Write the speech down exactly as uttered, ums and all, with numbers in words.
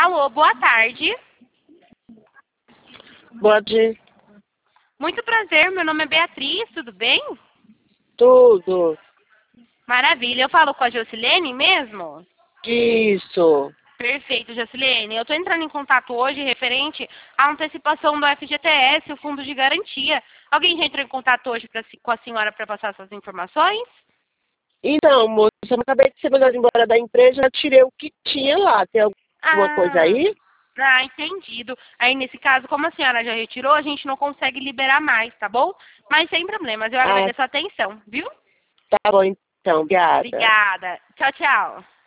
Alô, boa tarde. Boa tarde. Muito prazer, meu nome é Beatriz, tudo bem? Tudo. Maravilha, eu falo com a Jocilene mesmo? Isso. Perfeito, Jocilene. Eu estou entrando em contato hoje referente à antecipação do F G T S, o Fundo de Garantia. Alguém já entrou em contato hoje pra, com a senhora para passar essas informações? Então, moça, eu acabei de ser mandada embora da empresa, já tirei o que tinha lá. Tem alguma coisa Ah, aí? ah, entendido. Aí, nesse caso, como a senhora já retirou, a gente não consegue liberar mais, tá bom? Mas sem problemas, eu Ah, agradeço a atenção, viu? tá bom então, obrigada. Obrigada. Tchau, tchau.